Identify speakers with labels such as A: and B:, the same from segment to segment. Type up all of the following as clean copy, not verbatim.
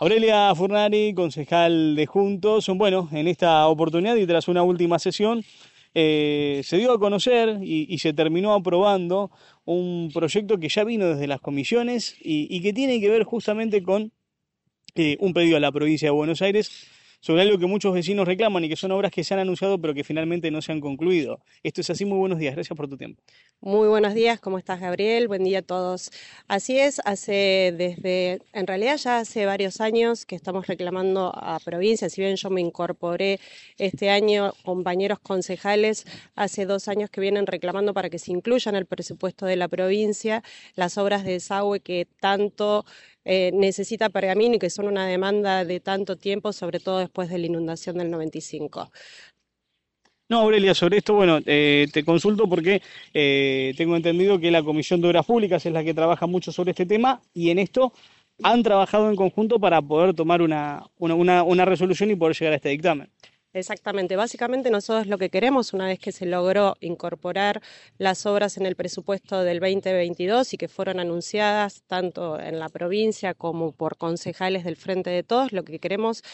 A: Aurelia Furnari, concejal de Juntos, bueno, en esta oportunidad y tras una última sesión se dio a conocer y se terminó aprobando un proyecto que ya vino desde las comisiones y que tiene que ver justamente con un pedido a la provincia de Buenos Aires sobre algo que muchos vecinos reclaman y que son obras que se han anunciado pero que finalmente no se han concluido. Esto es así, muy buenos días, gracias por tu tiempo.
B: Muy buenos días, ¿cómo estás, Gabriel? Buen día a todos. Así es, en realidad ya hace varios años que estamos reclamando a provincia, si bien yo me incorporé este año, compañeros concejales, hace 2 años que vienen reclamando para que se incluyan el presupuesto de la provincia las obras de desagüe que tanto necesita Pergamino y que son una demanda de tanto tiempo, sobre todo después de la inundación del 95.
A: No, Aurelia, sobre esto, bueno, te consulto porque tengo entendido que la Comisión de Obras Públicas es la que trabaja mucho sobre este tema y en esto han trabajado en conjunto para poder tomar una resolución y poder llegar a este dictamen.
B: Exactamente, básicamente nosotros lo que queremos, una vez que se logró incorporar las obras en el presupuesto del 2022 y que fueron anunciadas tanto en la provincia como por concejales del Frente de Todos, lo que queremos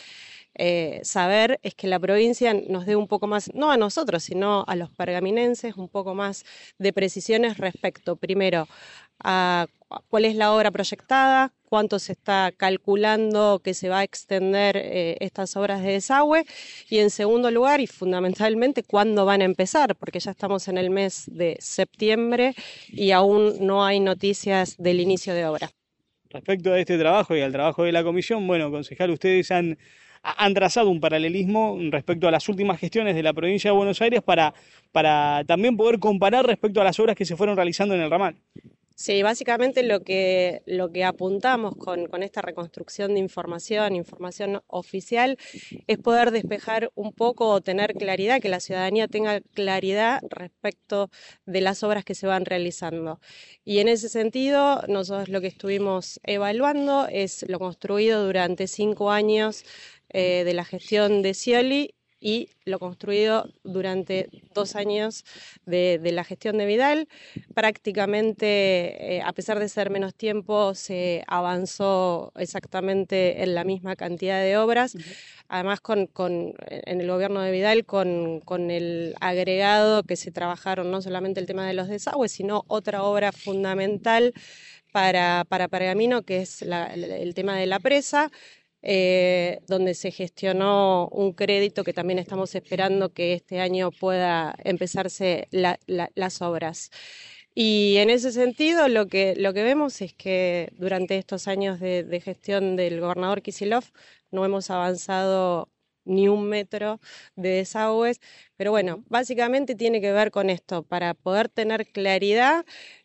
B: saber es que la provincia nos dé un poco más, no a nosotros, sino a los pergaminenses, un poco más de precisiones respecto, primero, a cuál es la obra proyectada, cuánto se está calculando que se va a extender estas obras de desagüe y en segundo lugar y fundamentalmente cuándo van a empezar, porque ya estamos en el mes de septiembre y aún no hay noticias del inicio de obra.
A: Respecto a este trabajo y al trabajo de la comisión, bueno, concejal, ustedes han trazado un paralelismo respecto a las últimas gestiones de la provincia de Buenos Aires para también poder comparar respecto a las obras que se fueron realizando en el ramal.
B: Sí, básicamente lo que apuntamos con esta reconstrucción de información oficial, es poder despejar un poco o tener claridad, que la ciudadanía tenga claridad respecto de las obras que se van realizando. Y en ese sentido, nosotros lo que estuvimos evaluando es lo construido durante 5 años de la gestión de Scioli y lo construido durante 2 años de la gestión de Vidal. Prácticamente, a pesar de ser menos tiempo, se avanzó exactamente en la misma cantidad de obras. Además, en el gobierno de Vidal, con el agregado que se trabajaron no solamente el tema de los desagües, sino otra obra fundamental para Pergamino, que es el tema de la presa, donde se gestionó un crédito que también estamos esperando que este año pueda empezarse las obras. Y en ese sentido lo que vemos es que durante estos años de gestión del gobernador Kicillof no hemos avanzado ni un metro de desagües, pero bueno, básicamente tiene que ver con esto, para poder tener claridad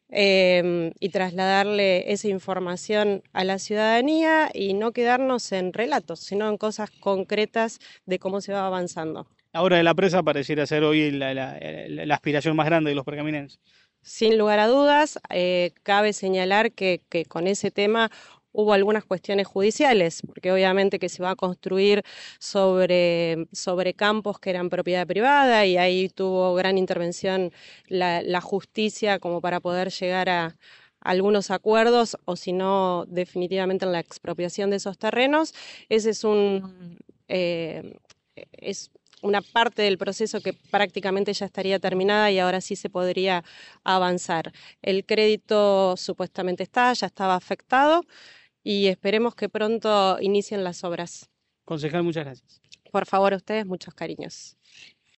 B: y trasladarle esa información a la ciudadanía y no quedarnos en relatos, sino en cosas concretas de cómo se va avanzando.
A: Ahora de la presa pareciera ser hoy la aspiración más grande de los pergaminenses.
B: Sin lugar a dudas, cabe señalar que con ese tema hubo algunas cuestiones judiciales, porque obviamente que se va a construir sobre campos que eran propiedad privada y ahí tuvo gran intervención la justicia como para poder llegar a algunos acuerdos o si no definitivamente en la expropiación de esos terrenos. Ese es una parte del proceso que prácticamente ya estaría terminada y ahora sí se podría avanzar. El crédito supuestamente ya estaba afectado y esperemos que pronto inicien las obras.
A: Concejal, muchas gracias.
B: Por favor, a ustedes, muchos cariños.